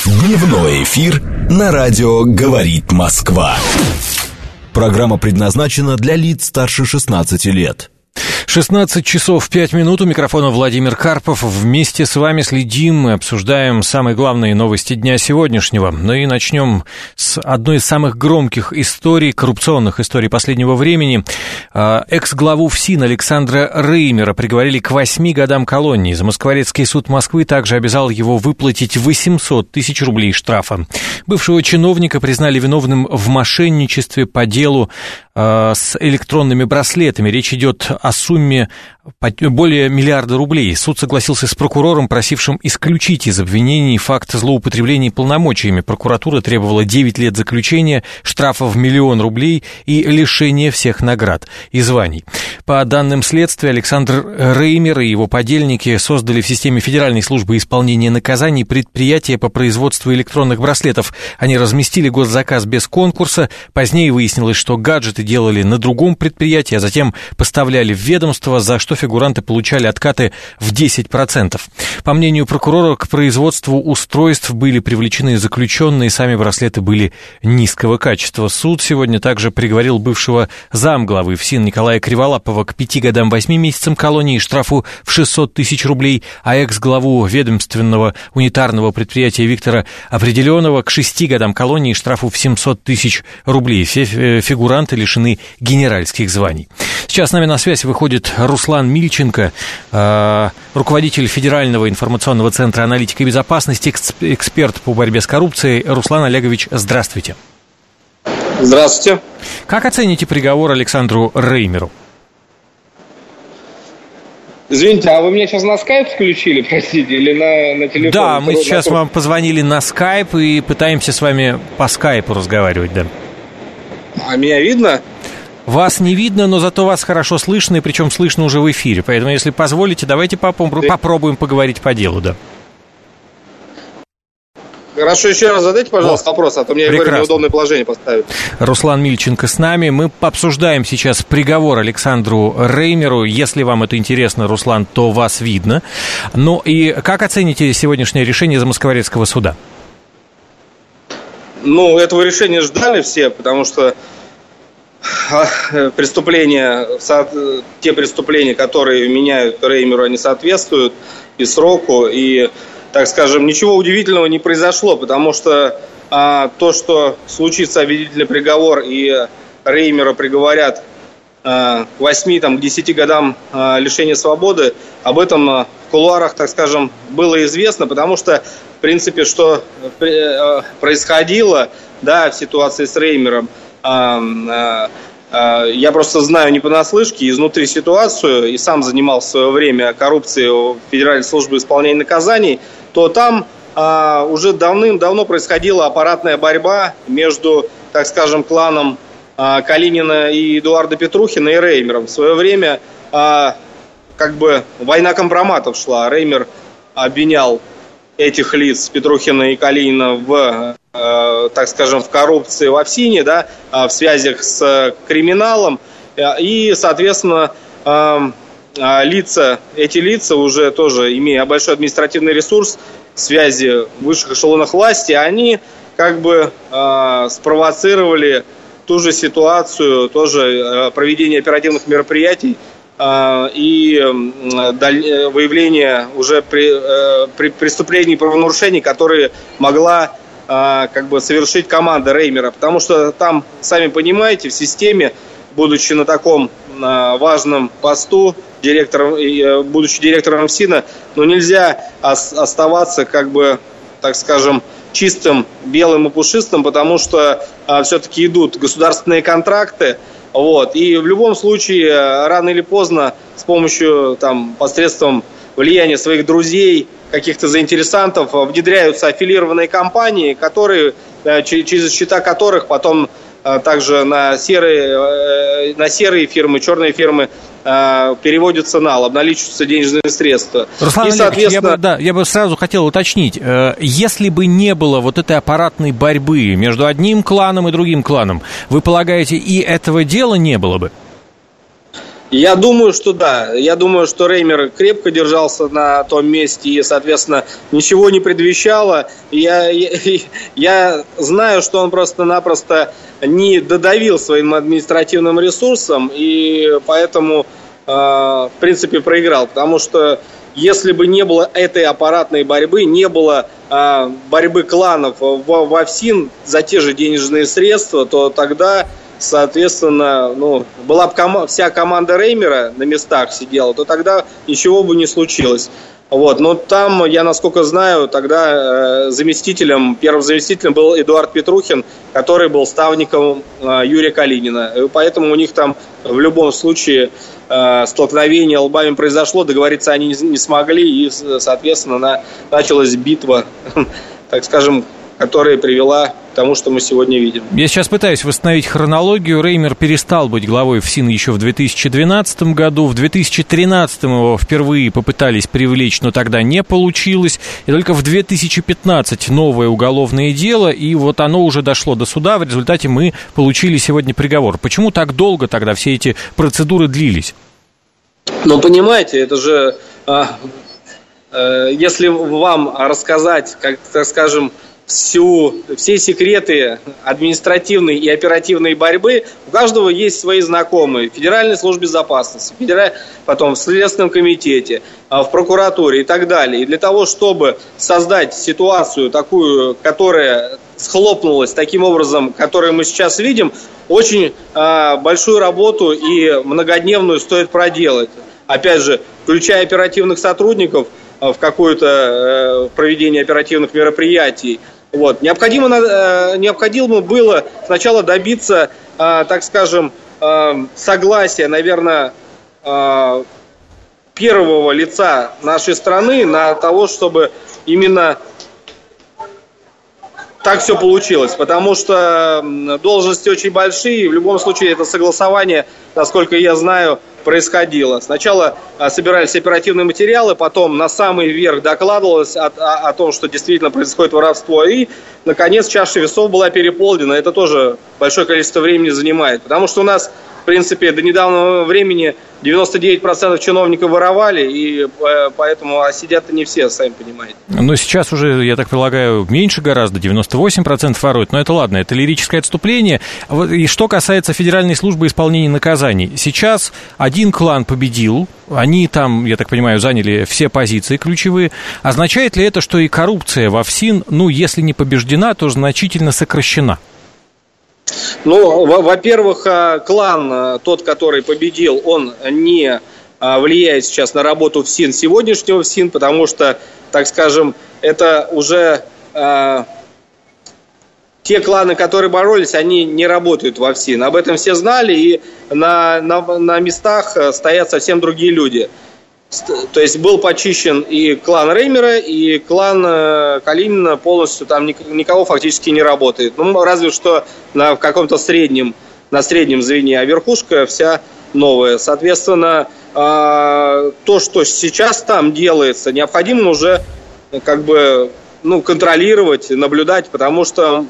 Дневной эфир на радио «Говорит Москва». Программа предназначена для лиц старше 16 лет. 16 часов 5 минут. У микрофона Владимир Карпов. Вместе с вами следим и обсуждаем самые главные новости дня сегодняшнего. Ну и начнем с одной из самых громких историй, коррупционных историй последнего времени. Экс-главу ФСИН Александра Реймера приговорили к 8 годам колонии. Замоскворецкий суд Москвы также обязал его выплатить 800 тысяч рублей штрафа. Бывшего чиновника признали виновным в мошенничестве по делу с электронными браслетами. Речь идет о сумме более миллиарда рублей. Суд согласился с прокурором, просившим исключить из обвинений факт злоупотребления полномочиями. Прокуратура требовала 9 лет заключения, штрафа в 1 000 000 рублей и лишения всех наград и званий. По данным следствия, Александр Реймер и его подельники создали в системе Федеральной службы исполнения наказаний предприятие по производству электронных браслетов. Они разместили госзаказ без конкурса. Позднее выяснилось, что гаджеты делали на другом предприятии, а затем поставляли в ведомство, за что фигуранты получали откаты в 10%. По мнению прокурора, к производству устройств были привлечены заключенные, сами браслеты были низкого качества. Суд сегодня также приговорил бывшего замглавы ФСИН Николая Криволапова к 5 годам 8 месяцам колонии и штрафу в 600 тысяч рублей, а экс-главу ведомственного унитарного предприятия Виктора Определенного к 6 годам колонии и штрафу в 700 тысяч рублей. Все фигуранты лишены генеральских званий. Сейчас с нами на связь выходит Руслан Мильченко, руководитель Федерального информационного центра аналитики и безопасности, эксперт по борьбе с коррупцией. Руслан Олегович, здравствуйте. Здравствуйте. Как оцените приговор Александру Реймеру? Извините, а вы меня сейчас на скайп включили, простите, или на телефон? Да, мы сейчас вам позвонили на скайп и пытаемся с вами по скайпу разговаривать, да. А меня видно? Вас не видно, но зато вас хорошо слышно, и причем слышно уже в эфире. Поэтому, если позволите, давайте попробуем поговорить по делу, да. Хорошо, еще раз задайте, пожалуйста, вопрос, а то мне в неудобное положение поставят. Руслан Мильченко с нами. Мы обсуждаем сейчас приговор Александру Реймеру. Если вам это интересно, Руслан, то вас видно. Ну и как оцените сегодняшнее решение Замоскворецкого суда? Ну, этого решения ждали все, потому что те преступления, которые меняют Реймеру, они соответствуют и сроку, и, так скажем, ничего удивительного не произошло, потому что то, что случится обвинительный приговор и Реймера приговорят к 8, к 10 годам лишения свободы, об этом в кулуарах, так скажем, было известно, потому что, в принципе, что происходило, да, в ситуации с Реймером, я просто знаю не понаслышке, изнутри ситуацию, и сам занимался в свое время коррупцией в Федеральной службе исполнения наказаний, то там уже давным-давно происходила аппаратная борьба между, так скажем, кланом Калинина и Эдуарда Петрухина и Реймером. В свое время война компроматов шла. Реймер обвинял этих лиц, Петрухина и Калинина, в коррупции во ФСИНе, да, в связях с криминалом. И, соответственно, эти лица, уже тоже имея большой административный ресурс, связи в высших эшелонах власти, они спровоцировали ту же ситуацию, тоже проведение оперативных мероприятий и выявление уже преступлений и правонарушений, которые могла совершить команда Реймера. Потому что там, сами понимаете, в системе, будучи на таком важном посту, будучи директором ФСИНа, нельзя оставаться, чистым, белым и пушистым, потому что все-таки идут государственные контракты. И в любом случае, рано или поздно, с помощью, посредством влияния своих друзей, каких-то заинтересантов, внедряются аффилированные компании, которые, через счета которых потом также на серые фирмы, черные фирмы переводятся нал, обналичиваются денежные средства. Руслан Олегович, я бы сразу хотел уточнить, если бы не было вот этой аппаратной борьбы между одним кланом и другим кланом, вы полагаете, и этого дела не было бы? Я думаю, что да. Я думаю, что Реймер крепко держался на том месте и, соответственно, ничего не предвещало. Я знаю, что он просто-напросто не додавил своим административным ресурсом и поэтому, в принципе, проиграл. Потому что если бы не было этой аппаратной борьбы, не было борьбы кланов во ФСИН за те же денежные средства, то тогда... Соответственно, была бы вся команда Реймера на местах сидела, то тогда ничего бы не случилось. Вот. Но там, я насколько знаю, тогда первым заместителем был Эдуард Петрухин, который был ставником Юрия Калинина. И поэтому у них там в любом случае столкновение лбами произошло, договориться они не смогли, и, соответственно, началась битва, так скажем, которая привела к тому, что мы сегодня видим. Я сейчас пытаюсь восстановить хронологию. Реймер перестал быть главой ФСИН еще в 2012 году. В 2013 его впервые попытались привлечь, но тогда не получилось. И только в 2015 новое уголовное дело, и вот оно уже дошло до суда. В результате мы получили сегодня приговор. Почему так долго тогда все эти процедуры длились? Ну, понимаете, это же... если вам рассказать, как, так скажем, все секреты административной и оперативной борьбы, у каждого есть свои знакомые в Федеральной службе безопасности, потом в Следственном комитете, в прокуратуре и так далее. И для того, чтобы создать ситуацию такую, которая схлопнулась таким образом, которую мы сейчас видим, очень большую работу и многодневную стоит проделать. Опять же, включая оперативных сотрудников в какое-то проведение оперативных мероприятий. Вот. Необходимо было сначала добиться, так скажем, согласия, наверное, первого лица нашей страны на того, чтобы именно так все получилось, потому что должности очень большие, и в любом случае это согласование, насколько я знаю, происходило. Сначала собирались оперативные материалы, потом на самый верх докладывалось о том, что действительно происходит воровство, и, наконец, чаша весов была переполнена. Это тоже большое количество времени занимает, потому что у нас, в принципе, до недавнего времени 99% чиновников воровали, и поэтому сидят-то не все, сами понимаете. Но сейчас уже, я так полагаю, меньше гораздо, 98% воруют, но это ладно, это лирическое отступление. И что касается Федеральной службы исполнения наказаний, сейчас один клан победил, они там, я так понимаю, заняли все позиции ключевые. Означает ли это, что и коррупция во ФСИН, если не побеждена, то значительно сокращена? Ну, во-первых, клан, тот, который победил, он не влияет сейчас на работу ФСИН, сегодняшнего ФСИН, потому что, так скажем, это уже те кланы, которые боролись, они не работают во ФСИН. Об этом все знали, и на местах стоят совсем другие люди. То есть был почищен и клан Реймера, и клан Калинина полностью, там никого фактически не работает. Ну, разве что в каком-то среднем звене, а верхушка вся новая. Соответственно, то, что сейчас там делается, необходимо уже контролировать, наблюдать, потому что,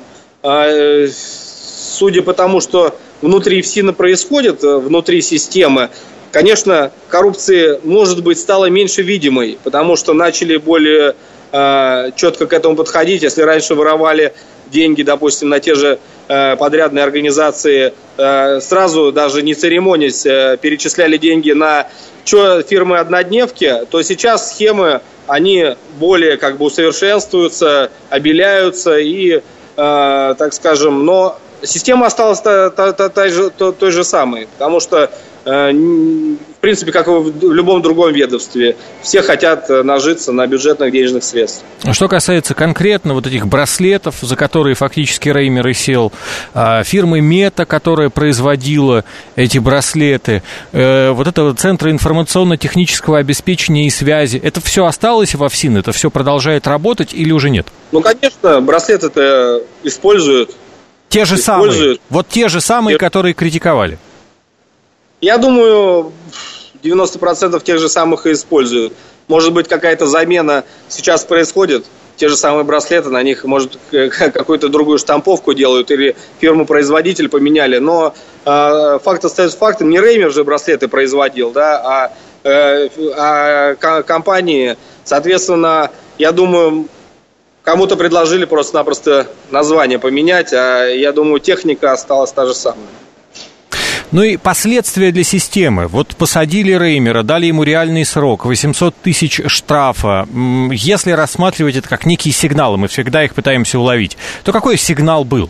судя по тому, что внутри ФСИНа происходит, внутри системы, конечно, коррупции, может быть, стало меньше видимой, потому что начали более четко к этому подходить. Если раньше воровали деньги, допустим, на те же подрядные организации, сразу, даже не церемонясь, перечисляли деньги на фирмы-однодневки, то сейчас схемы, они более усовершенствуются, обеляются и, так скажем, но система осталась той же самой, потому что, в принципе, как и в любом другом ведомстве, все хотят нажиться на бюджетных денежных средствах. Что касается конкретно вот этих браслетов, за которые фактически Реймер и сел, фирмы Мета, которая производила эти браслеты, вот этого Центра информационно-технического обеспечения и связи, это все осталось во ФСИН, это все продолжает работать или уже нет? Ну, конечно, браслеты-то используют. Те же самые, вот те же самые, которые критиковали. Я думаю, 90% тех же самых и используют. Может быть, какая-то замена сейчас происходит, те же самые браслеты, на них, может, какую-то другую штамповку делают или фирму-производитель поменяли. Но факт остается фактом. Не Реймер же браслеты производил, да, а компании. Соответственно, я думаю, кому-то предложили просто-напросто название поменять, а я думаю, техника осталась та же самая. Ну и последствия для системы. Вот посадили Реймера, дали ему реальный срок, 800 тысяч штрафа. Если рассматривать это как некие сигналы, мы всегда их пытаемся уловить, то какой сигнал был?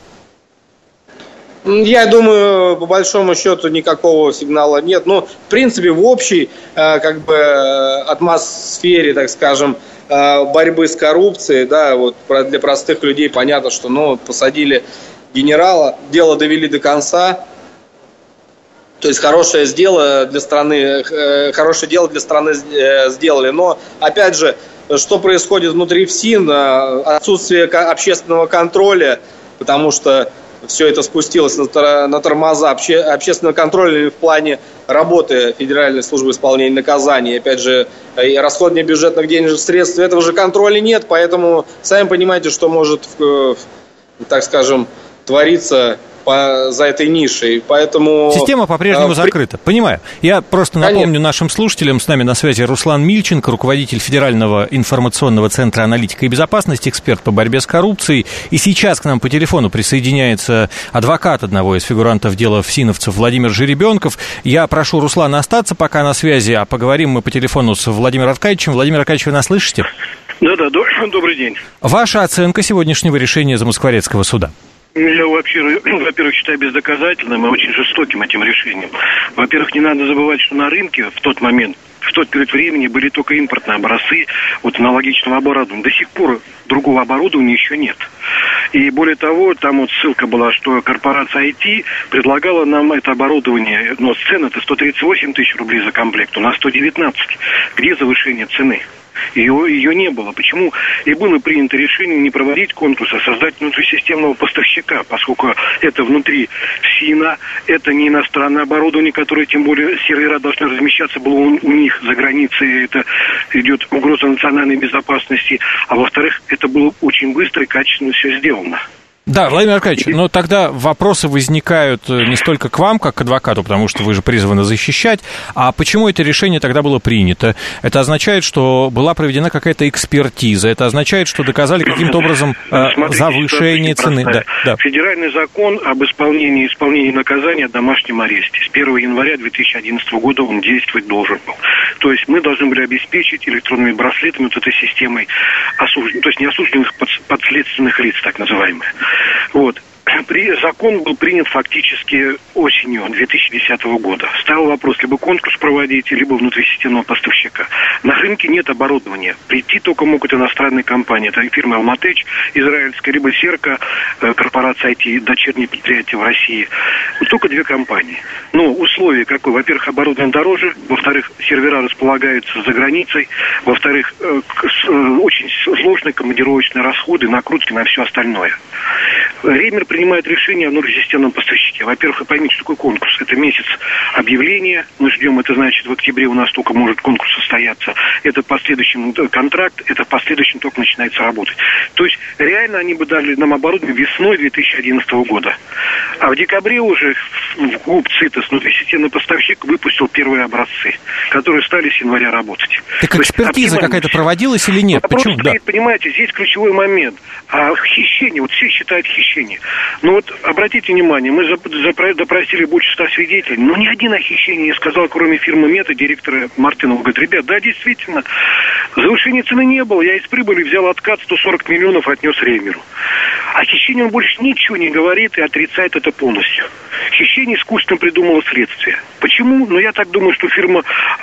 Я думаю, по большому счету никакого сигнала нет. Но, в принципе, в общей атмосфере, так скажем, борьбы с коррупцией, да, вот для простых людей понятно, что посадили генерала, дело довели до конца. То есть хорошее дело для страны сделали. Но, опять же, что происходит внутри ФСИН, отсутствие общественного контроля, потому что все это спустилось на тормоза общественного контроля в плане работы Федеральной службы исполнения наказаний. Опять же, и расходования бюджетных денежных средств, этого же контроля нет, поэтому сами понимаете, что может, так скажем, твориться за этой нишей, поэтому... Система по-прежнему закрыта, понимаю. Я просто напомню нашим слушателям, с нами на связи Руслан Мильченко, руководитель Федерального информационного центра аналитика и безопасности, эксперт по борьбе с коррупцией. И сейчас к нам по телефону присоединяется адвокат одного из фигурантов дела ФСИНовцев Владимир Жеребенков. Я прошу Руслана остаться пока на связи, а поговорим мы по телефону с Владимиром Аркадьевичем. Владимир Аркадьевич, вы нас слышите? Да, добрый день. Ваша оценка сегодняшнего решения Замоскворецкого суда? Я вообще, во-первых, считаю бездоказательным и очень жестоким этим решением. Во-первых, не надо забывать, что на рынке в тот момент, в тот период времени были только импортные образцы аналогичного оборудования. До сих пор другого оборудования еще нет. И более того, там ссылка была, что корпорация IT предлагала нам это оборудование, но цена это 138 тысяч рублей за комплект, у нас 119. Где завышение цены? Ее не было. Почему? И было принято решение не проводить конкурс, а создать внутрисистемного поставщика, поскольку это внутри ФСИНа, это не иностранное оборудование, которое, тем более, сервера должны размещаться было у них за границей, это идет угроза национальной безопасности, а во-вторых, это было очень быстро и качественно все сделано. Да, Владимир Аркадьевич, но тогда вопросы возникают не столько к вам, как к адвокату, потому что вы же призваны защищать, а почему это решение тогда было принято? Это означает, что была проведена какая-то экспертиза, это означает, что доказали каким-то образом завышение цены. Да. Федеральный закон об исполнении наказания о домашнем аресте. С 1 января 2011 года он действовать должен был. То есть мы должны были обеспечить электронными браслетами этой системой, то есть неосужденных подследственных лиц, так называемые. Вот. Закон был принят фактически осенью 2010 года. Стал вопрос либо конкурс проводить, либо внутрисистемного поставщика. На рынке нет оборудования. Прийти только могут иностранные компании. Это фирма Almatex израильская, либо Серка, корпорация IT, дочерние предприятия в России. Вот только две компании. Но условия какое? Во-первых, оборудование дороже. Во-вторых, сервера располагаются за границей. Во-вторых, очень сложные командировочные расходы, накрутки на все остальное. Реймер принимает решение о внутрисистемном поставщике. Во-первых, вы поймите, что такое конкурс. Это месяц объявления. Мы ждем, это значит, в октябре у нас только может конкурс состояться. Это в последующем контракт, это в последующем только начинается работать. То есть, реально они бы дали нам оборудование весной 2011 года. А в декабре уже ГУП ЦИТОС, внутрисистемный поставщик, выпустил первые образцы, которые стали с января работать. Так экспертиза какая-то проводилась или нет? Вопрос стоит, понимаете, здесь ключевой момент. А хищение, все считают хищение. Но вот обратите внимание, мы допросили больше 100 свидетелей, но ни один о хищении не сказал, кроме фирмы Мета, директора Мартынова. Говорит, ребят, да, действительно, завышения цены не было, я из прибыли взял откат 140 миллионов, отнес Реймеру. О хищении он больше ничего не говорит и отрицает это полностью. Хищение искусственно придумало следствие. Почему? Ну, я так думаю, что фирма,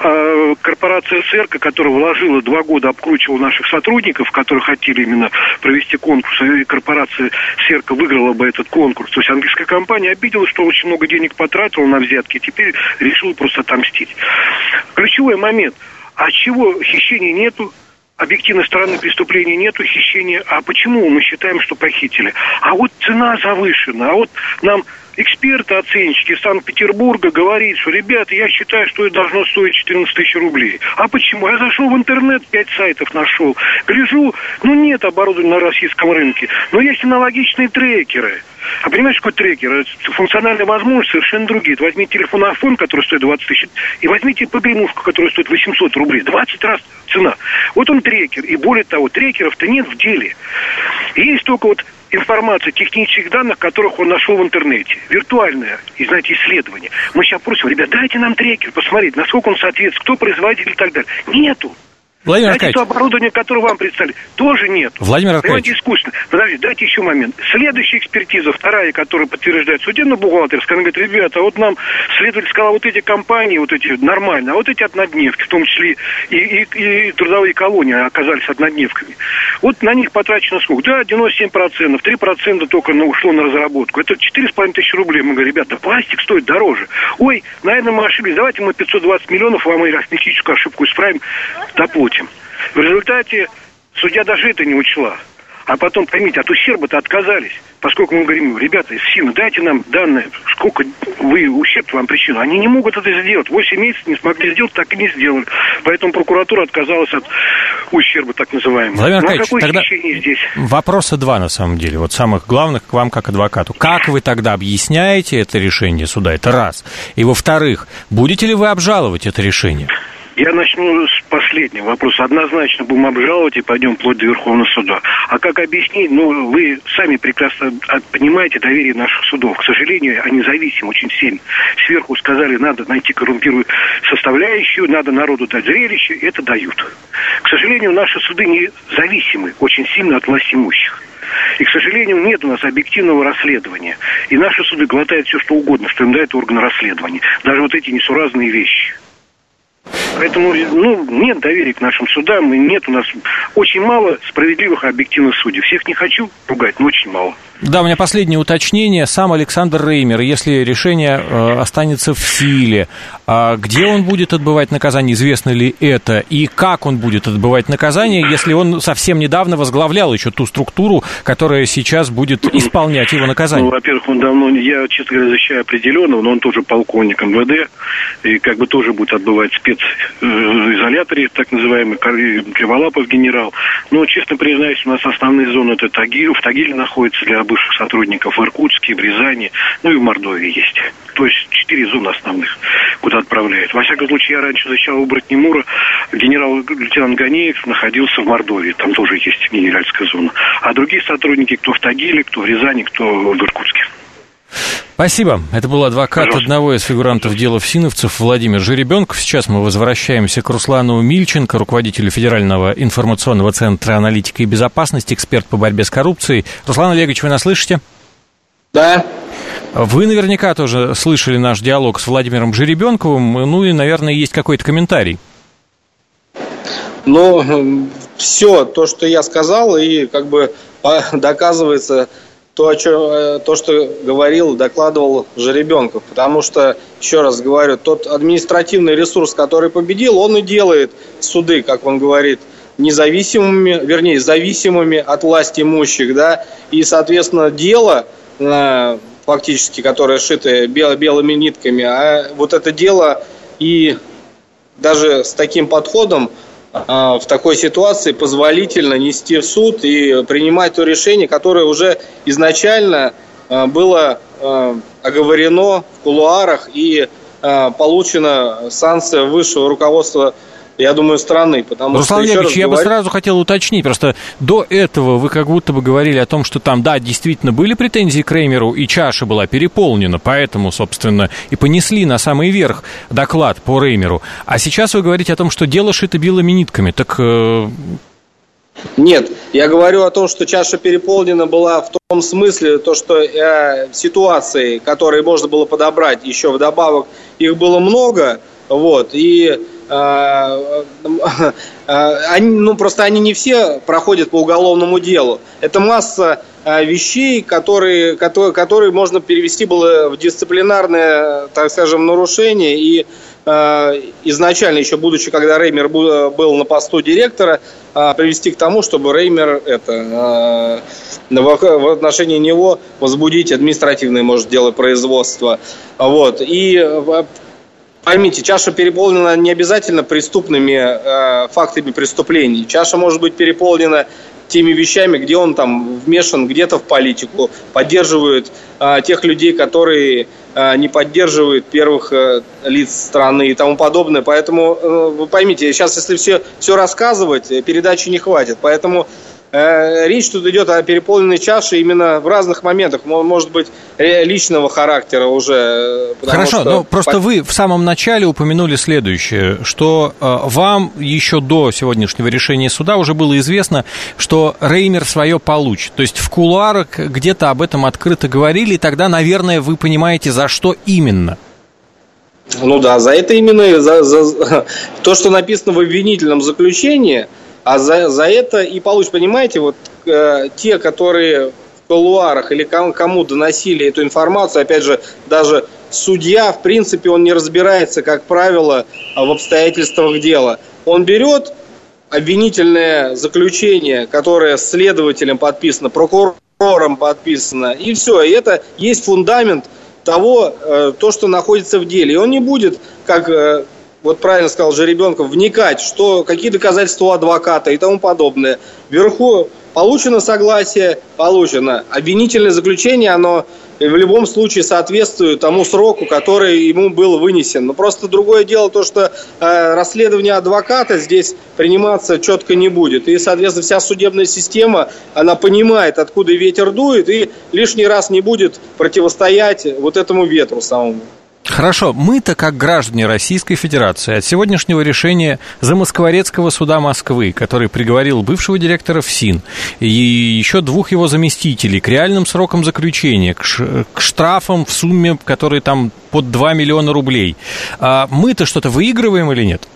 корпорация Серка, которая вложила 2 года, обкручивала наших сотрудников, которые хотели именно провести конкурс, и корпорация Серка выиграла бы этот конкурс. То есть английская компания обиделась, что очень много денег потратила на взятки, и теперь решила просто отомстить. Ключевой момент. А чего хищения нету? Объективной стороны преступления нету, хищения. А почему мы считаем, что похитили? А вот цена завышена. А вот нам эксперты, оценщики из Санкт-Петербурга говорит, что, ребята, я считаю, что это должно стоить 14 тысяч рублей. А почему? Я зашел в интернет, 5 сайтов нашел. Гляжу, нет оборудования на российском рынке, но есть аналогичные трекеры. А понимаешь, какой трекер? Функциональные возможности совершенно другие. Возьмите телефон iPhone, который стоит 20 тысяч, и возьмите погремушку, которая стоит 800 рублей. 20 раз цена. Вот он трекер. И более того, трекеров-то нет в деле. Есть только вот информация технических данных, которых он нашел в интернете. Виртуальное, знаете, исследование. Мы сейчас просим, ребят, дайте нам трекер, посмотреть, насколько он соответствует, кто производитель и так далее. Нету. Владимир Аркадьевич. То оборудование, которое вам представили, тоже нет. Владимир Аркадьевич. Понимаете, искусственно. Подождите, дайте еще момент. Следующая экспертиза, вторая, которая подтверждает судебно-бухгалтерская, она говорит, ребята, вот нам следователь сказал, вот эти компании, вот эти нормальные, а вот эти однодневки, в том числе и трудовые колонии оказались однодневками. Вот на них потрачено сколько? Да, 97%, 3% только ушло на разработку. Это 4,5 тысячи рублей. Мы говорим, ребята, пластик стоит дороже. Ой, наверное, мы ошиблись. Давайте мы 520 миллионов вам и арифметическую ошибку исправим, доплатим. В результате судья даже это не учла. А потом, поймите, от ущерба-то отказались. Поскольку мы говорим, ребята, ФСИН, дайте нам данные, сколько вы ущерб вам причину. Они не могут это сделать. 8 месяцев не смогли сделать, так и не сделали. Поэтому прокуратура отказалась от ущерба, так называемого. Владимир Аркадьевич, какое тогда исключение здесь? Вопроса два, на самом деле. Вот самых главных к вам, как адвокату. Как вы тогда объясняете это решение суда? Это раз. И во-вторых, будете ли вы обжаловать это решение? Я начну с последнего вопроса. Однозначно будем обжаловать и пойдем вплоть до Верховного суда. А как объяснить? Вы сами прекрасно понимаете доверие наших судов. К сожалению, они зависимы очень сильно. Сверху сказали, надо найти коррумпирующую составляющую, надо народу дать зрелище, это дают. К сожалению, наши суды не зависимы очень сильно от властимущих. И, к сожалению, нет у нас объективного расследования. И наши суды глотают все, что угодно, что им дает орган расследования. Даже вот эти несуразные вещи. Поэтому, нет доверия к нашим судам, и нет у нас очень мало справедливых и объективных судей. Всех не хочу пугать, но очень мало. Да, у меня последнее уточнение. Сам Александр Реймер, если решение останется в силе, где он будет отбывать наказание, известно ли это, и как он будет отбывать наказание, если он совсем недавно возглавлял еще ту структуру, которая сейчас будет исполнять его наказание? Во-первых, он давно, я, честно говоря, защищаю определенного, но он тоже полковник МВД, и тоже будет отбывать специзоляторе, так называемый, Криволапов генерал. Но, честно признаюсь, у нас основные зоны это в Тагиле находится для бывших сотрудников, в Иркутске, в Рязани, и в Мордовии есть. То есть 4 зоны основных, куда отправляют. Во всяком случае, я раньше защищал у Братнемура, генерал-лейтенант Ганеев находился в Мордовии, там тоже есть генеральская зона. А другие сотрудники, кто в Тагиле, кто в Рязани, кто в Иркутске. Спасибо. Это был адвокат одного из фигурантов дела ФСИНовцев Владимир Жеребенков. Сейчас мы возвращаемся к Руслану Мильченко, руководителю Федерального информационного центра аналитики и безопасности, эксперт по борьбе с коррупцией. Руслан Олегович, вы нас слышите? Да. Вы наверняка тоже слышали наш диалог с Владимиром Жеребенковым, и, наверное, есть какой-то комментарий. Все то, что я сказал, и доказывается то, что говорил, докладывал Жеребенков. Потому что, еще раз говорю, тот административный ресурс, который победил, он и делает суды, как он говорит, зависимыми от власти имущих, да, и, соответственно, дело, фактически, которое шито белыми нитками, а вот это дело и даже с таким подходом в такой ситуации позволительно нести в суд и принимать то решение, которое уже изначально было оговорено в кулуарах и получена санкция высшего руководства, я думаю, страны. Руслан Олегович, я бы сразу хотел уточнить, просто до этого вы как будто бы говорили о том, что там, да, действительно были претензии к Реймеру, и чаша была переполнена, поэтому, собственно, и понесли на самый верх доклад по Реймеру. А сейчас вы говорите о том, что дело шито белыми нитками, так... Нет, я говорю о том, что чаша переполнена была в том смысле, то, что ситуаций, которые можно было подобрать еще вдобавок, их было много, и... они не все проходят по уголовному делу. Это масса вещей, которые можно перевести было в дисциплинарное, так скажем, нарушение. И изначально, еще будучи, когда Реймер был на посту директора, привести к тому, чтобы Реймер в отношении него возбудить административное, может, дело производства. Вот. И поймите, чаша переполнена не обязательно преступными фактами преступлений. Чаша может быть переполнена теми вещами, где он там вмешан где-то в политику, поддерживает тех людей, которые не поддерживают первых лиц страны и тому подобное. Поэтому, вы поймите, сейчас, если все рассказывать, передачи не хватит. Поэтому речь тут идет о переполненной чаше именно в разных моментах, может быть, личного характера уже. Хорошо, но просто вы в самом начале упомянули следующее, что вам еще до сегодняшнего решения суда уже было известно, что Реймер свое получит. То есть в кулуарах где-то об этом открыто говорили, и тогда, наверное, вы понимаете, за что именно. Ну да, за это именно, за то, что написано в обвинительном заключении. А за это и получишь, понимаете, вот те, которые в кулуарах или кому доносили эту информацию, опять же, даже судья, в принципе, он не разбирается, как правило, в обстоятельствах дела. Он берет обвинительное заключение, которое следователем подписано, прокурором подписано, и все, и это есть фундамент того, то, что находится в деле. И он не будет, как... Вот правильно сказал Жеребенков, вникать, какие доказательства у адвоката и тому подобное. Вверху получено согласие, получено. Обвинительное заключение, оно в любом случае соответствует тому сроку, который ему был вынесен. Но просто другое дело то, что расследование адвоката здесь приниматься четко не будет. И, соответственно, вся судебная система, она понимает, откуда ветер дует, и лишний раз не будет противостоять вот этому ветру самому. Хорошо, мы-то, как граждане Российской Федерации, от сегодняшнего решения Замоскворецкого суда Москвы, который приговорил бывшего директора ФСИН и еще 2 его заместителей к реальным срокам заключения, к штрафам в сумме, которые там под 2 миллиона рублей, мы-то что-то выигрываем или нет?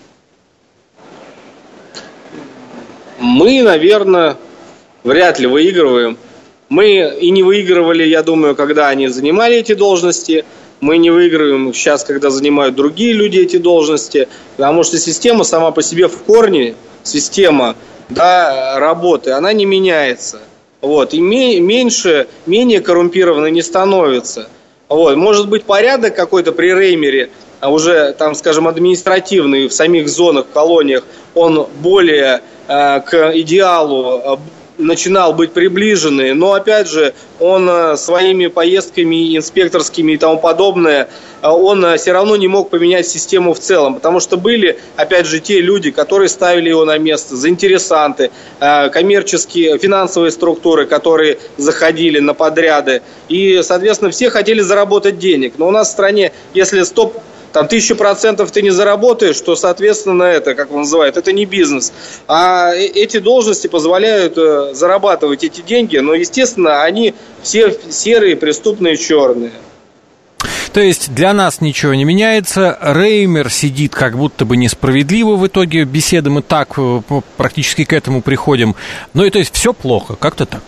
Мы, наверное, вряд ли выигрываем. Мы и не выигрывали, я думаю, когда они занимали эти должности. Мы не выигрываем сейчас, когда занимают другие люди эти должности, потому что система сама по себе в корне, система работы, она не меняется. Вот, и менее коррумпированной не становится. Вот, может быть, порядок какой-то при Реймере, а уже, там, скажем, административный в самих зонах, колониях, он более к идеалу начинал быть приближенный, но, опять же, он своими поездками инспекторскими и тому подобное, он все равно не мог поменять систему в целом, потому что были, опять же, те люди, которые ставили его на место, заинтересанты, коммерческие, финансовые структуры, которые заходили на подряды, и, соответственно, все хотели заработать денег, но у нас в стране, если 1000% ты не заработаешь, то, соответственно, это, как он называет, это не бизнес. А эти должности позволяют зарабатывать эти деньги, но, естественно, они все серые, преступные, черные. То есть для нас ничего не меняется, Реймер сидит как будто бы несправедливо в итоге беседы, мы так практически к этому приходим. Ну и то есть все плохо, как-то так.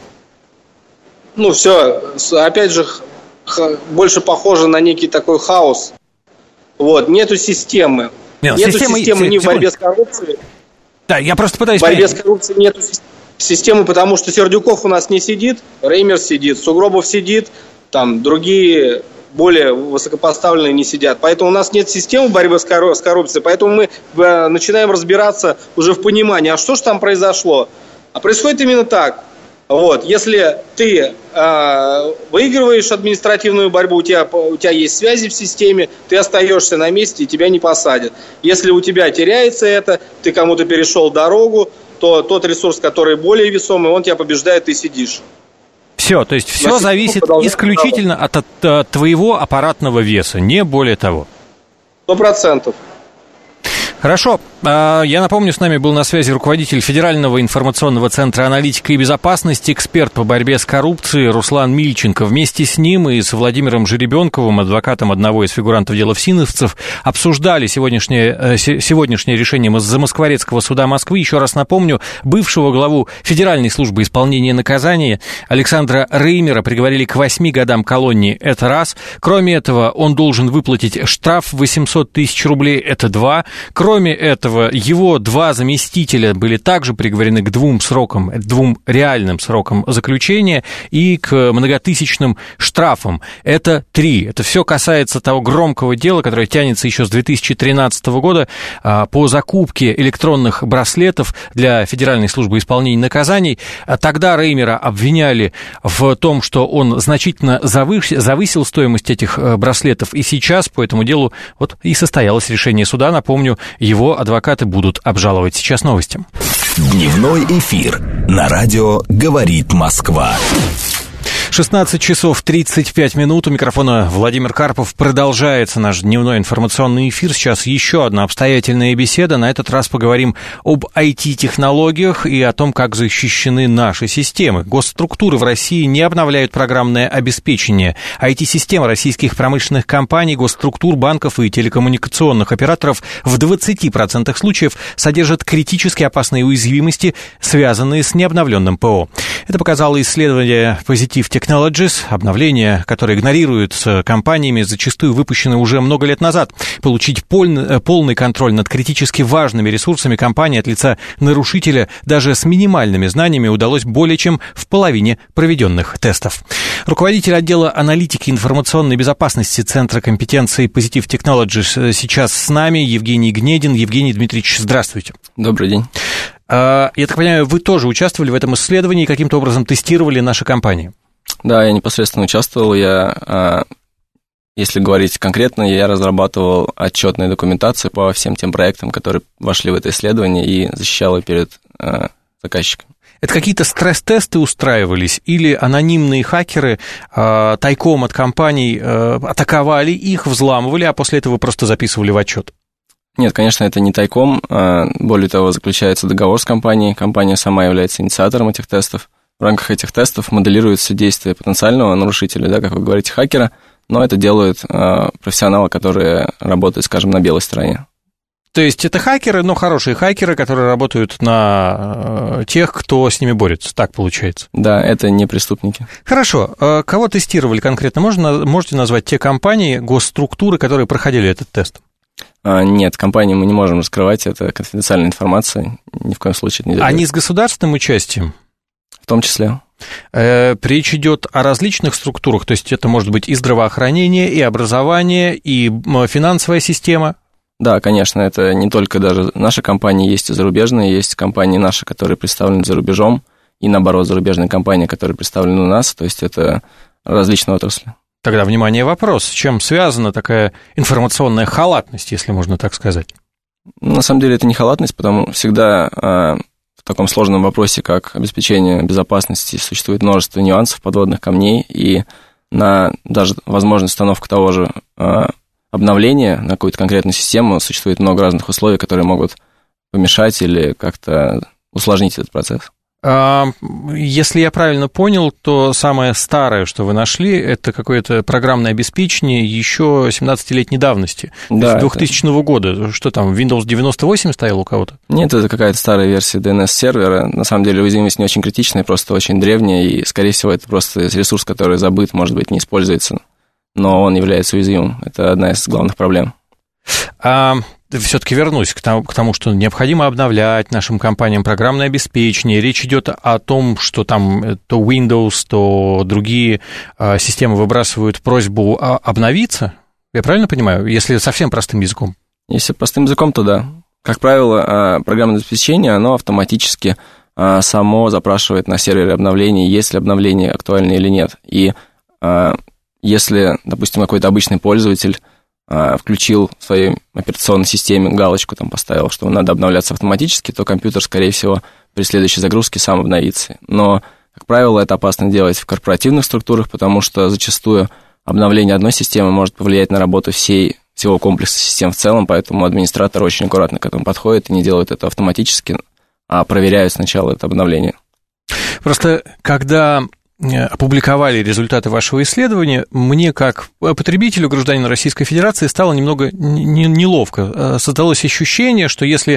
Ну все, опять же, больше похоже на некий такой хаос. Вот, нету системы. Нету системы ни в борьбе с коррупцией. Да, я просто пытаюсь... В борьбе с коррупцией нету системы, потому что Сердюков у нас не сидит, Реймер сидит, Сугробов сидит, там другие более высокопоставленные не сидят. Поэтому у нас нет системы борьбы с коррупцией, поэтому мы начинаем разбираться уже в понимании, а что же там произошло? А происходит именно так. Вот, если ты выигрываешь административную борьбу, у тебя есть связи в системе, ты остаешься на месте и тебя не посадят. Если у тебя теряется это, ты кому-то перешел дорогу, то тот ресурс, который более весомый, он тебя побеждает, ты сидишь. Все, то есть все зависит исключительно от твоего аппаратного веса, не более того. 100%. Хорошо. Я напомню, с нами был на связи руководитель Федерального информационного центра аналитики и безопасности, эксперт по борьбе с коррупцией Руслан Мильченко. Вместе с ним и с Владимиром Жеребенковым, адвокатом одного из фигурантов дела ФСИНовцев, обсуждали сегодняшнее решение Замоскворецкого суда Москвы. Еще раз напомню, бывшего главу Федеральной службы исполнения наказания Александра Реймера приговорили к 8 годам колонии. Это раз. Кроме этого, он должен выплатить штраф 800 тысяч рублей. Это два. Кроме этого, этого его два заместителя были также приговорены к 2 реальным срокам заключения и к многотысячным штрафам. Это 3. Это все касается того громкого дела, которое тянется еще с 2013 года по закупке электронных браслетов для Федеральной службы исполнения наказаний. Тогда Реймера обвиняли в том, что он значительно завысил стоимость этих браслетов, и сейчас по этому делу вот и состоялось решение суда. Напомню, его адвокаты будут обжаловать. Сейчас новости. Дневной эфир на радио «Говорит Москва». 16 часов 35 минут. У микрофона Владимир Карпов. Продолжается наш дневной информационный эфир. Сейчас еще одна обстоятельная беседа. На этот раз поговорим об IT-технологиях и о том, как защищены наши системы. Госструктуры в России не обновляют программное обеспечение. IT-системы российских промышленных компаний, госструктур, банков и телекоммуникационных операторов в 20% случаев содержат критически опасные уязвимости, связанные с необновленным ПО. Это показало исследование Positive Technologies, обновления, которые игнорируются компаниями, зачастую выпущены уже много лет назад. Получить полный контроль над критически важными ресурсами компании от лица нарушителя даже с минимальными знаниями удалось более чем в половине проведенных тестов. Руководитель отдела аналитики информационной безопасности Центра компетенции Positive Technologies сейчас с нами, Евгений Гнедин. Евгений Дмитриевич, здравствуйте. Добрый день. Я так понимаю, вы тоже участвовали в этом исследовании и каким-то образом тестировали наши компании? Да, я непосредственно участвовал. Если говорить конкретно, я разрабатывал отчетную документацию по всем тем проектам, которые вошли в это исследование, и защищал ее перед заказчиками. Это какие-то стресс-тесты устраивались или анонимные хакеры тайком от компаний атаковали их, взламывали, а после этого просто записывали в отчет? Нет, конечно, это не тайком. Более того, заключается договор с компанией. Компания сама является инициатором этих тестов. В рамках этих тестов моделируются действия потенциального нарушителя, да, как вы говорите, хакера, но это делают профессионалы, которые работают, скажем, на белой стороне. То есть это хакеры, но хорошие хакеры, которые работают на тех, кто с ними борется, так получается? Да, это не преступники. Хорошо. Кого тестировали конкретно? Можете назвать те компании, госструктуры, которые проходили этот тест? Нет, компании мы не можем раскрывать, это конфиденциальная информация, ни в коем случае нельзя. Они с государственным участием? В том числе. Речь идет о различных структурах, то есть это может быть и здравоохранение, и образование, и финансовая система? Да, конечно, это не только даже наши компании, есть и зарубежные, есть компании наши, которые представлены за рубежом, и наоборот, зарубежные компании, которые представлены у нас, то есть это различные отрасли. Тогда, внимание, вопрос, с чем связана такая информационная халатность, если можно так сказать? На самом деле это не халатность, потому всегда в таком сложном вопросе, как обеспечение безопасности, существует множество нюансов, подводных камней, и на даже возможную установку того же обновления на какую-то конкретную систему существует много разных условий, которые могут помешать или как-то усложнить этот процесс. Если я правильно понял, то самое старое, что вы нашли, это какое-то программное обеспечение еще 17-летней давности, да, 2000 года. Что там, Windows 98 стоял у кого-то? Нет, это какая-то старая версия DNS-сервера. На самом деле уязвимость не очень критичная, просто очень древняя, и, скорее всего, это просто ресурс, который забыт, может быть, не используется, но он является уязвимым. Это одна из главных проблем. Все-таки вернусь к тому, что необходимо обновлять нашим компаниям программное обеспечение. Речь идет о том, что там то Windows, то другие системы выбрасывают просьбу обновиться. Я правильно понимаю, если совсем простым языком? Если простым языком, то да. Как правило, программное обеспечение, оно автоматически само запрашивает на сервере обновление, есть ли обновление актуально или нет. И если, допустим, какой-то обычный пользователь включил в своей операционной системе галочку, там поставил, что надо обновляться автоматически, то компьютер, скорее всего, при следующей загрузке сам обновится. Но, как правило, это опасно делать в корпоративных структурах, потому что зачастую обновление одной системы может повлиять на работу всего комплекса систем в целом, поэтому администратор очень аккуратно к этому подходит и не делает это автоматически, а проверяет сначала это обновление. Просто когда опубликовали результаты вашего исследования, мне, как потребителю, гражданину Российской Федерации, стало немного неловко. Создалось ощущение, что если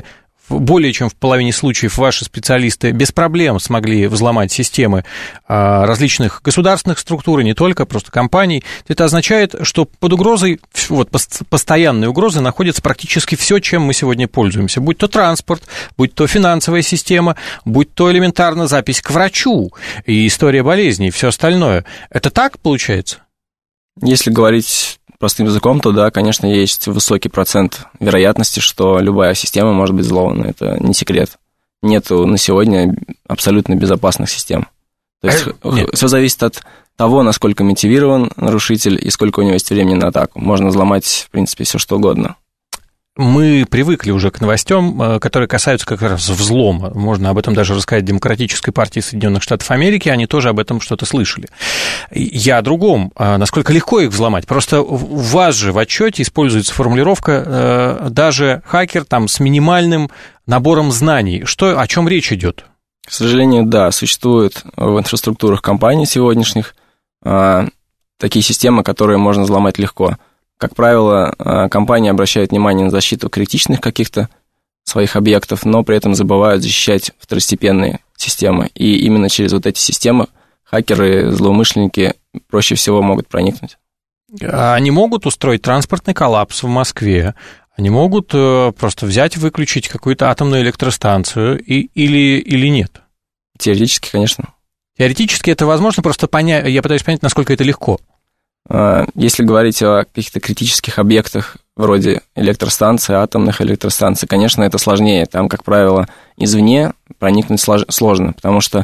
более чем в половине случаев ваши специалисты без проблем смогли взломать системы различных государственных структур, и не только, просто компаний, это означает, что под угрозой, вот постоянной угрозой находится практически все, чем мы сегодня пользуемся. Будь то транспорт, будь то финансовая система, будь то элементарно запись к врачу и история болезней, и все остальное. Это так получается? Если говорить простым языком, то да, конечно, есть высокий процент вероятности, что любая система может быть взломана. Это не секрет. Нету на сегодня абсолютно безопасных систем. То есть все зависит от того, насколько мотивирован нарушитель и сколько у него есть времени на атаку. Можно взломать, в принципе, все что угодно. Мы привыкли уже к новостям, которые касаются как раз взлома. Можно об этом даже рассказать Демократической партии Соединенных Штатов Америки, они тоже об этом что-то слышали. Я о другом, насколько легко их взломать. Просто у вас же в отчете используется формулировка «даже хакер там, с минимальным набором знаний». О чем речь идет? К сожалению, да, существуют в инфраструктурах компаний сегодняшних такие системы, которые можно взломать легко. Как правило, компании обращают внимание на защиту критичных каких-то своих объектов, но при этом забывают защищать второстепенные системы. И именно через вот эти системы хакеры, злоумышленники проще всего могут проникнуть. Они могут устроить транспортный коллапс в Москве, они могут просто взять и выключить какую-то атомную электростанцию или нет? Теоретически, конечно. Теоретически это возможно, просто я пытаюсь понять, насколько это легко. Если говорить о каких-то критических объектах, вроде электростанций, атомных электростанций, конечно, это сложнее. Там, как правило, извне проникнуть сложно, потому что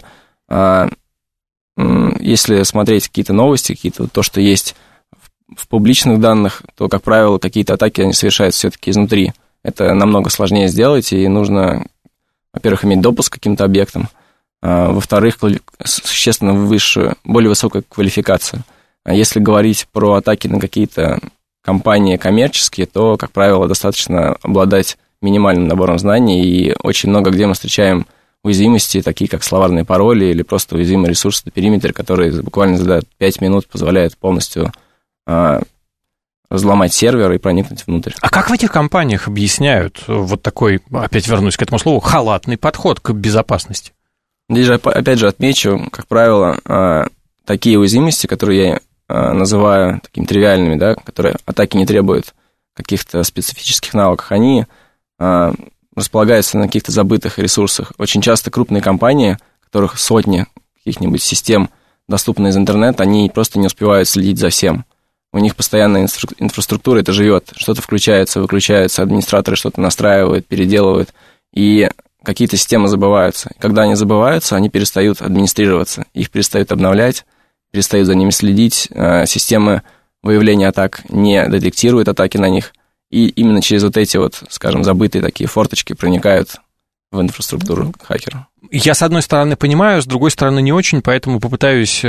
если смотреть какие-то новости, то, что есть в публичных данных, то, как правило, какие-то атаки, они совершаются все-таки изнутри. Это намного сложнее сделать, и нужно, во-первых, иметь допуск к каким-то объектам, во-вторых, существенно высшую, более высокую квалификацию. А если говорить про атаки на какие-то компании коммерческие, то, как правило, достаточно обладать минимальным набором знаний, и очень много где мы встречаем уязвимости, такие как словарные пароли или просто уязвимые ресурсы на периметре, которые буквально за 5 минут позволяют полностью взломать сервер и проникнуть внутрь. А как в этих компаниях объясняют вот такой, опять вернусь к этому слову, халатный подход к безопасности? Здесь же, опять же, отмечу, как правило, такие уязвимости, которые я называю такими тривиальными, да, которые атаки не требуют каких-то специфических навыков, они располагаются на каких-то забытых ресурсах. Очень часто крупные компании, у которых сотни каких-нибудь систем доступны из интернета, они просто не успевают следить за всем. У них постоянная инфраструктура, это живет, что-то включается, выключается, администраторы что-то настраивают, переделывают, и какие-то системы забываются. Когда они забываются, они перестают администрироваться, их перестают обновлять, перестают за ними следить, системы выявления атак не детектируют атаки на них, и именно через вот эти вот, скажем, забытые такие форточки проникают в инфраструктуру хакера. Я, с одной стороны, понимаю, с другой стороны, не очень, поэтому попытаюсь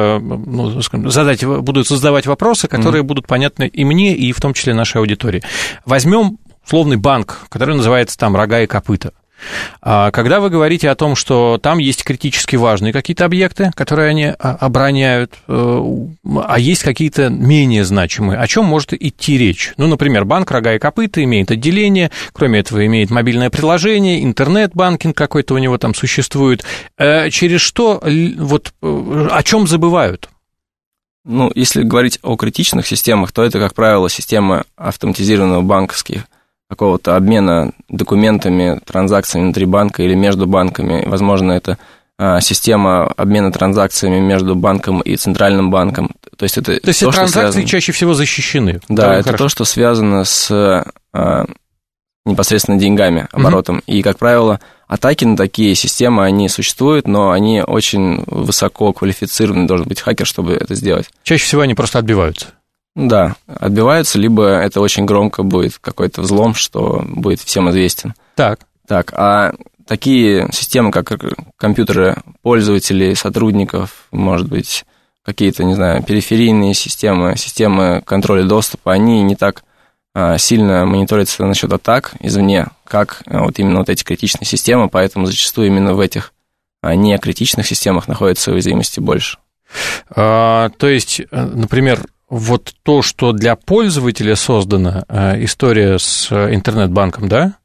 буду задавать вопросы, которые будут понятны и мне, и в том числе нашей аудитории. Возьмем условный банк, который называется там «Рога и копыта». Когда вы говорите о том, что там есть критически важные какие-то объекты, которые они обороняют, а есть какие-то менее значимые, о чем может идти речь? Ну, например, банк «Рога и копыта» имеет отделение, кроме этого имеет мобильное приложение, интернет-банкинг какой-то у него там существует. Через что, вот о чем забывают? Ну, если говорить о критичных системах, то это, как правило, системы автоматизированного банковских какого-то обмена документами, транзакциями внутри банка или между банками. Возможно, это система обмена транзакциями между банком и центральным банком. То есть эти транзакции чаще всего защищены. Да, это то, что связано с непосредственно деньгами, оборотом. И, как правило, атаки на такие системы, они существуют, но они очень высоко квалифицированы, должен быть хакер, чтобы это сделать. Чаще всего они просто отбиваются. Да, отбиваются, либо это очень громко будет какой-то взлом, что будет всем известен. Так, а такие системы, как компьютеры пользователей, сотрудников, может быть, какие-то, не знаю, периферийные системы, системы контроля доступа, они не так сильно мониторятся насчет атак извне, как вот именно вот эти критичные системы, поэтому зачастую именно в этих некритичных системах находятся уязвимости больше. То есть, например, вот то, что для пользователя создана история с интернет-банком, да,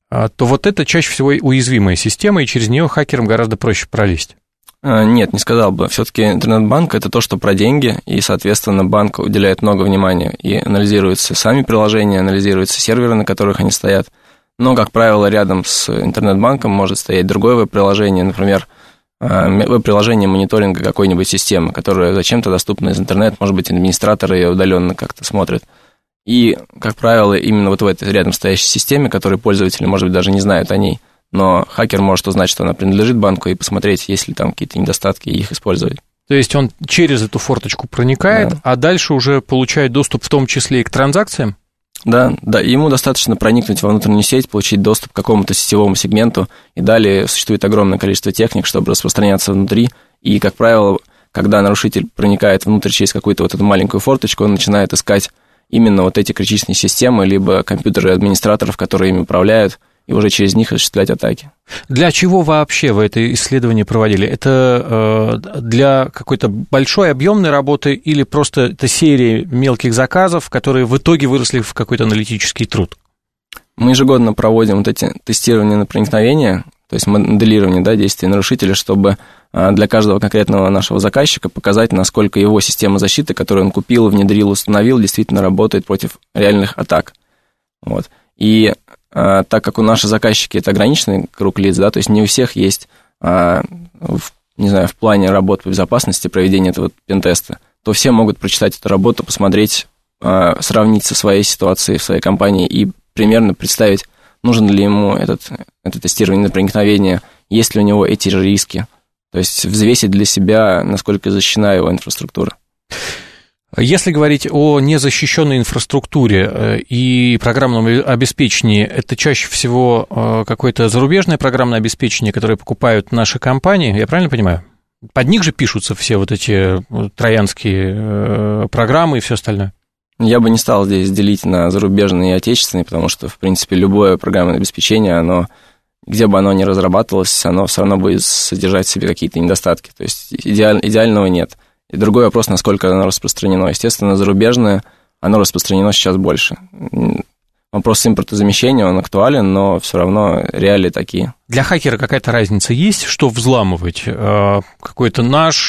то вот это чаще всего уязвимая система, и через нее хакерам гораздо проще пролезть. Нет, не сказал бы. Все-таки интернет-банк – это то, что про деньги, и, соответственно, банк уделяет много внимания, и анализируются сами приложения, анализируются серверы, на которых они стоят. Но, как правило, рядом с интернет-банком может стоять другое веб-приложение, например, веб-приложение мониторинга какой-нибудь системы, которая зачем-то доступна из интернета, может быть, администратор ее удаленно как-то смотрит. И, как правило, именно вот в этой рядом стоящей системе, которой пользователи, может быть, даже не знают о ней, но хакер может узнать, что она принадлежит банку, и посмотреть, есть ли там какие-то недостатки, и их использовать. То есть он через эту форточку проникает, да, а дальше уже получает доступ в том числе и к транзакциям? Да, ему достаточно проникнуть во внутреннюю сеть, получить доступ к какому-то сетевому сегменту, и далее существует огромное количество техник, чтобы распространяться внутри, и, как правило, когда нарушитель проникает внутрь через какую-то вот эту маленькую форточку, он начинает искать именно вот эти критичные системы, либо компьютеры администраторов, которые ими управляют, и уже через них осуществлять атаки. Для чего вообще вы это исследование проводили? Это для какой-то большой объемной работы или просто это серия мелких заказов, которые в итоге выросли в какой-то аналитический труд? Мы ежегодно проводим вот эти тестирования на проникновение, то есть моделирование, да, действий нарушителя, чтобы для каждого конкретного нашего заказчика показать, насколько его система защиты, которую он купил, внедрил, установил, действительно работает против реальных атак. Вот. И так как у наших заказчики это ограниченный круг лиц, да, то есть не у всех есть, в плане работы по безопасности, проведения этого пентеста, то все могут прочитать эту работу, посмотреть, сравнить со своей ситуацией в своей компании и примерно представить, нужен ли ему это тестирование на проникновение, есть ли у него эти же риски, то есть взвесить для себя, насколько защищена его инфраструктура. Если говорить о незащищенной инфраструктуре и программном обеспечении, это чаще всего какое-то зарубежное программное обеспечение, которое покупают наши компании, я правильно понимаю? Под них же пишутся все вот эти троянские программы и все остальное? Я бы не стал здесь делить на зарубежные и отечественные, потому что, в принципе, любое программное обеспечение, оно, где бы оно ни разрабатывалось, оно все равно будет содержать в себе какие-то недостатки, то есть идеального нет. И другой вопрос, насколько оно распространено. Естественно, зарубежное, оно распространено сейчас больше. Вопрос импортозамещения, он актуален, но все равно реалии такие. Для хакера какая-то разница есть, что взламывать? Какой-то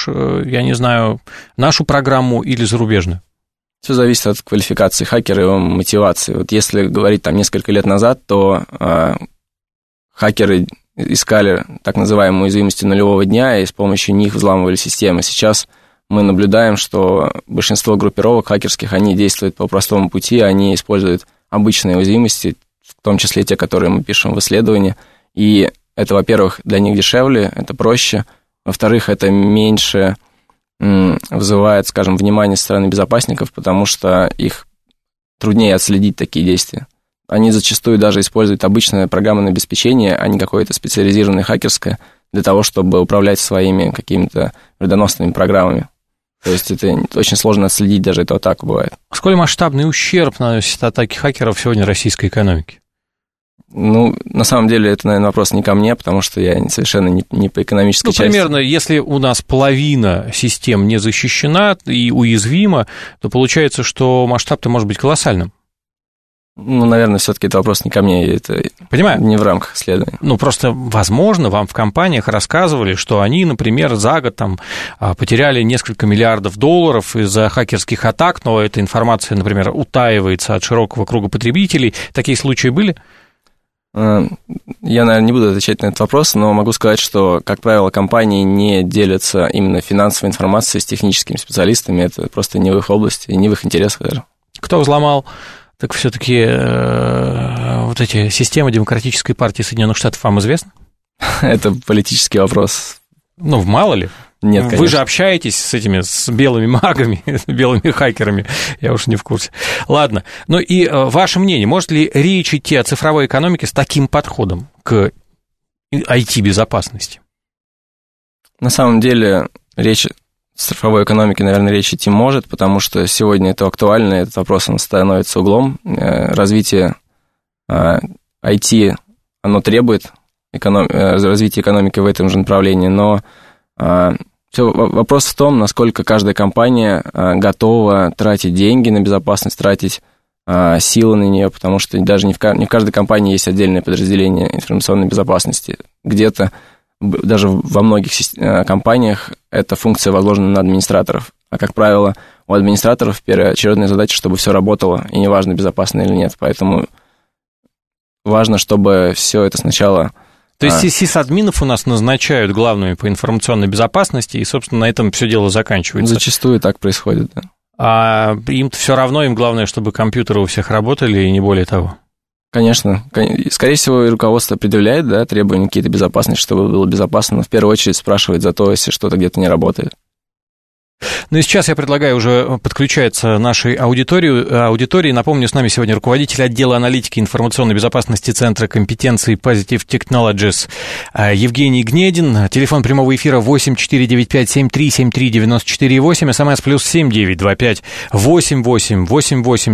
нашу программу или зарубежную? Все зависит от квалификации хакера и его мотивации. Вот если говорить там несколько лет назад, то хакеры искали так называемые уязвимости нулевого дня, и с помощью них взламывали системы. Сейчас мы наблюдаем, что большинство группировок хакерских, они действуют по простому пути, они используют обычные уязвимости, в том числе те, которые мы пишем в исследовании, и это, во-первых, для них дешевле, это проще, во-вторых, это меньше вызывает, скажем, внимание со стороны безопасников, потому что их труднее отследить такие действия. Они зачастую даже используют обычное программное обеспечение, а не какое-то специализированное хакерское, для того, чтобы управлять своими какими-то вредоносными программами. То есть это очень сложно отследить, даже это вот так бывает. Сколь масштабный ущерб наносят атаки хакеров сегодня российской экономике? На самом деле, это, наверное, вопрос не ко мне, потому что я совершенно не по экономической части. Примерно, если у нас половина систем не защищена и уязвима, то получается, что масштаб-то может быть колоссальным. Наверное, все-таки это вопрос не ко мне, это Понимаю. Не в рамках исследования. Просто, возможно, вам в компаниях рассказывали, что они, например, за год потеряли несколько миллиардов долларов из-за хакерских атак, но эта информация, например, утаивается от широкого круга потребителей. Такие случаи были? Я, наверное, не буду отвечать на этот вопрос, но могу сказать, что, как правило, компании не делятся именно финансовой информацией с техническими специалистами, это просто не в их области и не в их интересах даже. Кто взломал? Так все-таки вот эти системы Демократической партии Соединенных Штатов вам известны? Это политический вопрос. Мало ли. Нет, конечно. Вы же общаетесь с белыми магами, белыми хакерами, я уж не в курсе. Ладно, и ваше мнение, может ли речь идти о цифровой экономике с таким подходом к IT-безопасности? На самом деле речь о цифровой экономике, наверное, речь идти может, потому что сегодня это актуально, этот вопрос он становится углом. Развитие IT, оно требует развития экономики в этом же направлении, но вопрос в том, насколько каждая компания готова тратить деньги на безопасность, тратить силы на нее, потому что даже не в каждой компании есть отдельное подразделение информационной безопасности. Где-то, даже во многих компаниях, эта функция возложена на администраторов. А, как правило, у администраторов первоочередная задача, чтобы все работало, и неважно, безопасно или нет. Поэтому важно, чтобы все это сначала... То есть сисадминов у нас назначают главными по информационной безопасности, и, собственно, на этом все дело заканчивается. Зачастую так происходит, да. А им-то все равно, им главное, чтобы компьютеры у всех работали, и не более того. Конечно. Скорее всего, и руководство предъявляет, да, требования какие-то безопасности, чтобы было безопасно, но в первую очередь спрашивает за то, если что-то где-то не работает. Ну и сейчас я предлагаю уже подключаться нашей аудитории. Напомню, с нами сегодня руководитель отдела аналитики информационной безопасности Центра компетенции Positive Technologies Евгений Гнедин. Телефон прямого эфира 8495-7373-94-8, СМС +7 925 88 88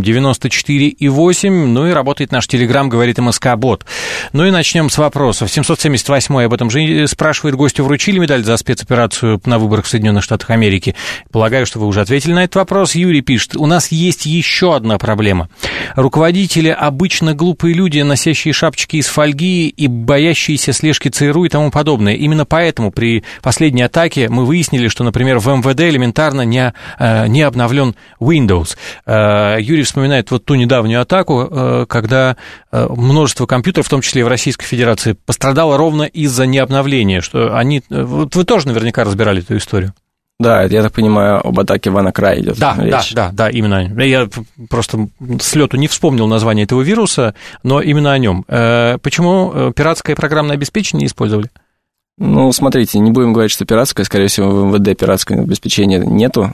94-8. Ну и работает наш Телеграм, говорит МСК-бот. Ну и начнем с вопросов. 778-й об этом же спрашивает: гостю вручили медаль за спецоперацию на выборах в Соединенных Штатах Америки? Полагаю, что вы уже ответили на этот вопрос. Юрий пишет: у нас есть еще одна проблема. Руководители обычно глупые люди, носящие шапочки из фольги и боящиеся слежки ЦРУ и тому подобное. Именно поэтому при последней атаке мы выяснили, что, например, в МВД элементарно не обновлен Windows. Юрий вспоминает вот ту недавнюю атаку, когда множество компьютеров, в том числе и в Российской Федерации, пострадало ровно из-за необновления. Что они... Вот вы тоже наверняка разбирали эту историю. Да, я так понимаю, об атаке WannaCry идет речь. Да, именно. Я просто с лету не вспомнил название этого вируса, но именно о нем. Почему пиратское программное обеспечение использовали? Ну, смотрите, не будем говорить, что пиратское, скорее всего, в МВД пиратского обеспечения нету.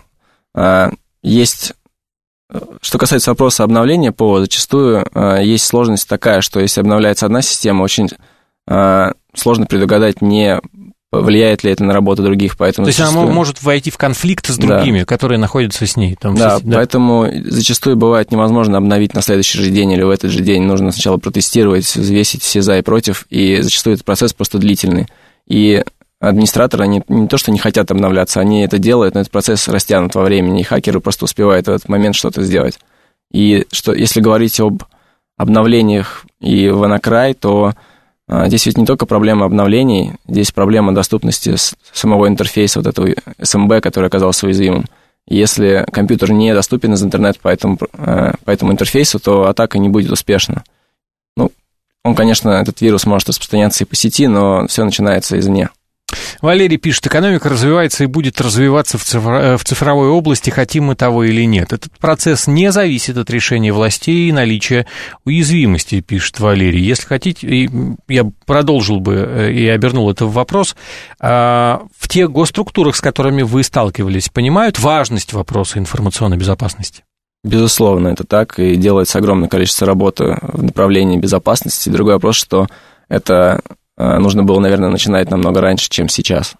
Есть... Что касается вопроса обновления ПО, зачастую есть сложность такая, что если обновляется одна система, очень сложно предугадать, не влияет ли это на работу других. Поэтому то есть она может войти в конфликт с другими, которые находятся с ней. Поэтому зачастую бывает невозможно обновить на следующий же день или в этот же день. Нужно сначала протестировать, взвесить все за и против, и зачастую этот процесс просто длительный. И администраторы, они не то, что не хотят обновляться, они это делают, но этот процесс растянут во времени, и хакеры просто успевают в этот момент что-то сделать. И что, если говорить об обновлениях и WannaCry, то здесь ведь не только проблема обновлений, здесь проблема доступности самого интерфейса, вот этого SMB, который оказался уязвимым. Если компьютер не доступен из интернета по этому интерфейсу, то атака не будет успешна. Ну, он, этот вирус может распространяться и по сети, но все начинается извне. Валерий пишет: экономика развивается и будет развиваться в цифровой области, хотим мы того или нет. Этот процесс не зависит от решения властей и наличия уязвимости, пишет Валерий. Если хотите, я продолжил бы и обернул это в вопрос. В тех госструктурах, с которыми вы сталкивались, понимают важность вопроса информационной безопасности? Безусловно, это так, и делается огромное количество работы в направлении безопасности. Другой вопрос, что это... нужно было, наверное, начинать намного раньше, чем сейчас.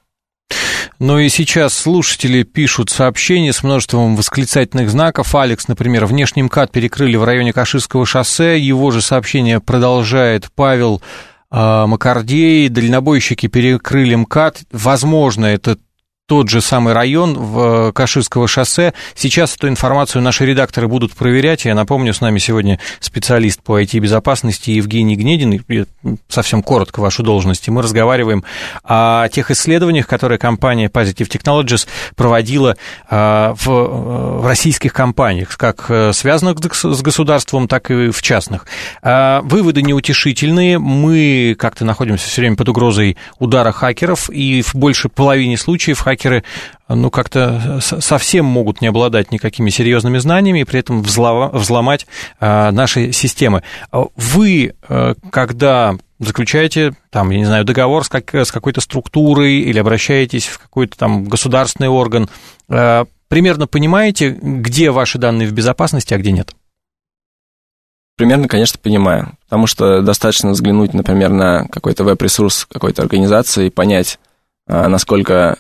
Ну и сейчас слушатели пишут сообщения с множеством восклицательных знаков. Алекс, например: внешний МКАД перекрыли в районе Каширского шоссе. Его же сообщение продолжает Павел Макардей. Дальнобойщики перекрыли МКАД. Возможно, это тот же самый район в Каширского шоссе. Сейчас эту информацию наши редакторы будут проверять. Я напомню, с нами сегодня специалист по IT-безопасности Евгений Гнедин. И совсем коротко вашу должность. И мы разговариваем о тех исследованиях, которые компания Positive Technologies проводила в российских компаниях, как связанных с государством, так и в частных. Выводы неутешительные. Мы как-то находимся все время под угрозой удара хакеров, и в больше половине случаев хакеры как-то совсем могут не обладать никакими серьезными знаниями и при этом взломать наши системы. Вы, когда заключаете, договор с какой-то структурой или обращаетесь в какой-то государственный орган, примерно понимаете, где ваши данные в безопасности, а где нет? Примерно, конечно, понимаю, потому что достаточно взглянуть, например, на какой-то веб-ресурс какой-то организации и понять, насколько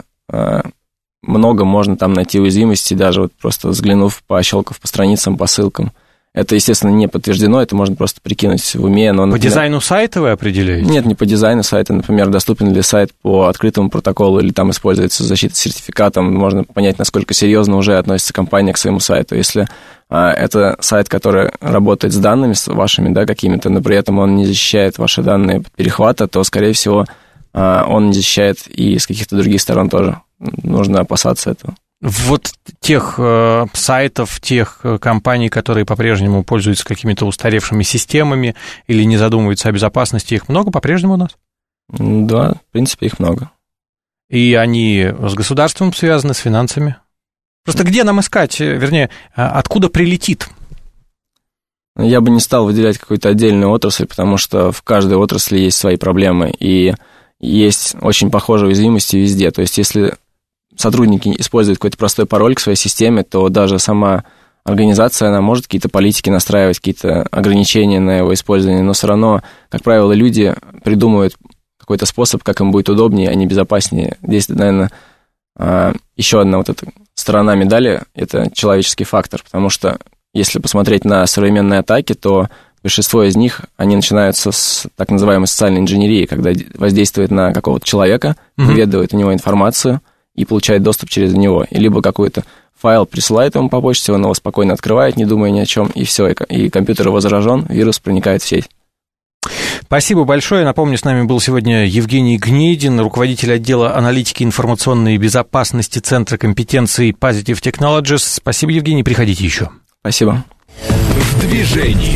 много можно там найти уязвимости, даже вот просто взглянув, пощелкав по страницам, по ссылкам. Это, естественно, не подтверждено, это можно просто прикинуть в уме. Но, например, по дизайну сайта вы определяете? Нет, не по дизайну сайта. Например, доступен ли сайт по открытому протоколу, или там используется защита сертификатом. Можно понять, насколько серьезно уже относится компания к своему сайту. Если это сайт, который работает с данными вашими, да, какими-то, но при этом он не защищает ваши данные от перехвата, то, скорее всего, он не защищает и с каких-то других сторон тоже. Нужно опасаться этого. Вот тех сайтов, тех компаний, которые по-прежнему пользуются какими-то устаревшими системами или не задумываются о безопасности, их много по-прежнему у нас? Да, в принципе, их много. И они с государством связаны, с финансами? Просто где нам искать, вернее, откуда прилетит? Я бы не стал выделять какую-то отдельную отрасль, потому что в каждой отрасли есть свои проблемы, и есть очень похожие уязвимости везде. То есть, если сотрудники используют какой-то простой пароль к своей системе, то даже сама организация, она может какие-то политики настраивать, какие-то ограничения на его использование, но все равно, как правило, люди придумывают какой-то способ, как им будет удобнее, а не безопаснее. Здесь, наверное, еще одна вот эта сторона медали – это человеческий фактор, потому что если посмотреть на современные атаки, то большинство из них, они начинаются с так называемой социальной инженерии, когда воздействует на какого-то человека, выведывает у него информацию и получает доступ через него. И либо какой-то файл присылает ему по почте, он его спокойно открывает, не думая ни о чем, и все, и компьютер его заражен, вирус проникает в сеть. Спасибо большое. Напомню, с нами был сегодня Евгений Гнедин, руководитель отдела аналитики информационной безопасности Центра компетенций Positive Technologies. Спасибо, Евгений, приходите еще. Спасибо. В движении.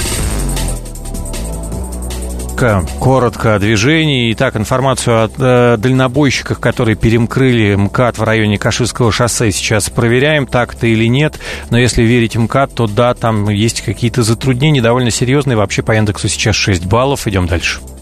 Коротко о движении. Итак, информацию о дальнобойщиках, которые перекрыли МКАД в районе Каширского шоссе, сейчас проверяем, так-то или нет. Но если верить МКАД, то да, там есть какие-то затруднения довольно серьезные. Вообще по индексу сейчас 6 баллов. Идем дальше.